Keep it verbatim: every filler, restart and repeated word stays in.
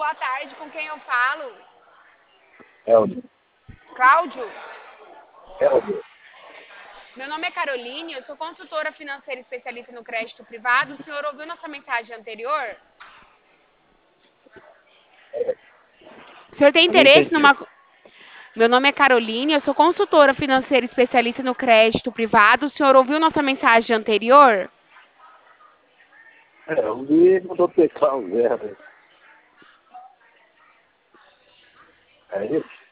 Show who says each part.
Speaker 1: boa tarde. Com quem eu falo?
Speaker 2: Helder.
Speaker 1: Cláudio?
Speaker 2: Helder.
Speaker 1: Meu nome é Caroline, eu sou consultora financeira especialista no crédito privado. O senhor ouviu nossa mensagem anterior? O senhor tem
Speaker 2: Eu não
Speaker 1: interesse
Speaker 2: entendi.
Speaker 1: numa... Meu nome é Caroline, eu sou consultora financeira especialista no crédito privado. O senhor ouviu nossa mensagem anterior?
Speaker 2: É, eu vi e mandou pegar o zero. É isso?